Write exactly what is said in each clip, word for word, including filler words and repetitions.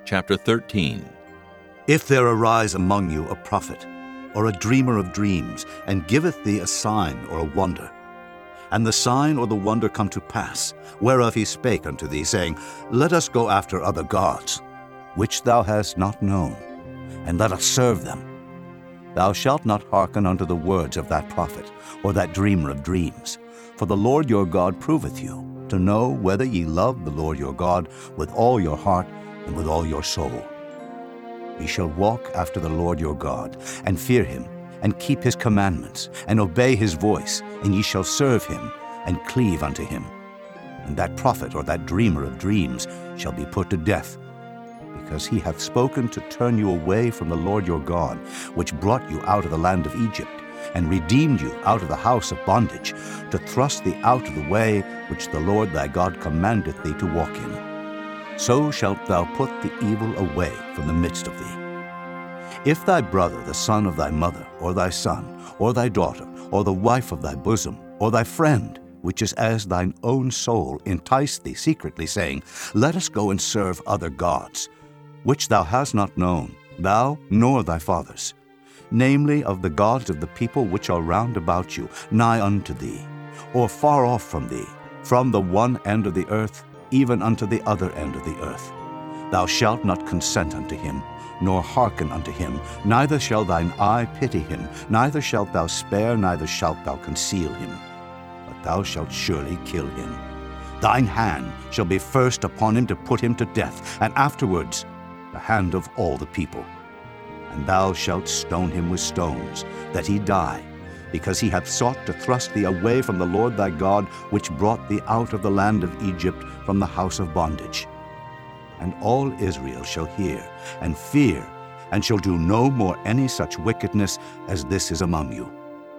Chapter thirteen. If there arise among you a prophet, or a dreamer of dreams, and giveth thee a sign or a wonder, and the sign or the wonder come to pass, whereof he spake unto thee, saying, Let us go after other gods, which thou hast not known, and let us serve them. Thou shalt not hearken unto the words of that prophet, or that dreamer of dreams. For the Lord your God proveth you, to know whether ye love the Lord your God with all your heart and with all your soul. Ye shall walk after the Lord your God, and fear him, and keep his commandments, and obey his voice, and ye shall serve him, and cleave unto him. And that prophet or that dreamer of dreams shall be put to death, because he hath spoken to turn you away from the Lord your God, which brought you out of the land of Egypt, and redeemed you out of the house of bondage, to thrust thee out of the way which the Lord thy God commandeth thee to walk in. So shalt thou put the evil away from the midst of thee. If thy brother, the son of thy mother, or thy son, or thy daughter, or the wife of thy bosom, or thy friend, which is as thine own soul, entice thee secretly, saying, Let us go and serve other gods, which thou hast not known, thou nor thy fathers, namely of the gods of the people which are round about you, nigh unto thee, or far off from thee, from the one end of the earth even unto the other end of the earth. Thou shalt not consent unto him, nor hearken unto him, neither shall thine eye pity him, neither shalt thou spare, neither shalt thou conceal him, but thou shalt surely kill him. Thine hand shall be first upon him to put him to death, and afterwards the hand of all the people. And thou shalt stone him with stones, that he die, because he hath sought to thrust thee away from the Lord thy God, which brought thee out of the land of Egypt, from the house of bondage. And all Israel shall hear, and fear, and shall do no more any such wickedness as this is among you.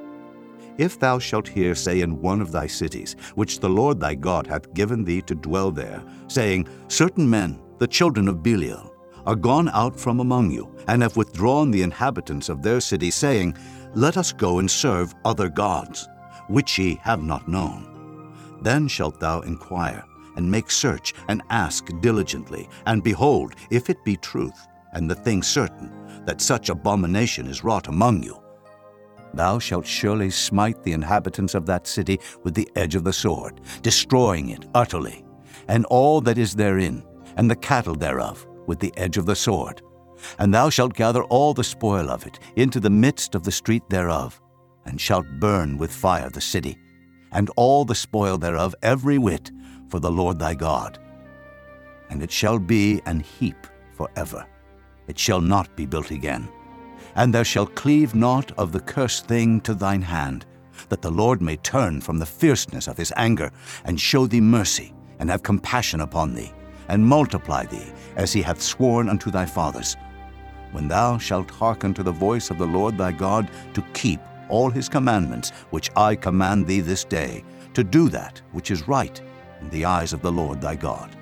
If thou shalt hear say in one of thy cities, which the Lord thy God hath given thee to dwell there, saying, Certain men, the children of Belial, are gone out from among you, and have withdrawn the inhabitants of their city, saying, Let us go and serve other gods, which ye have not known. Then shalt thou inquire, and make search, and ask diligently, and behold, if it be truth, and the thing certain, that such abomination is wrought among you, thou shalt surely smite the inhabitants of that city with the edge of the sword, destroying it utterly, and all that is therein, and the cattle thereof, with the edge of the sword. And thou shalt gather all the spoil of it into the midst of the street thereof, and shalt burn with fire the city, and all the spoil thereof every whit, for the Lord thy God. And it shall be an heap forever. It shall not be built again. And there shall cleave naught of the cursed thing to thine hand, that the Lord may turn from the fierceness of his anger, and show thee mercy, and have compassion upon thee, and multiply thee, as he hath sworn unto thy fathers, when thou shalt hearken to the voice of the Lord thy God, to keep all his commandments which I command thee this day, to do that which is right in the eyes of the Lord thy God.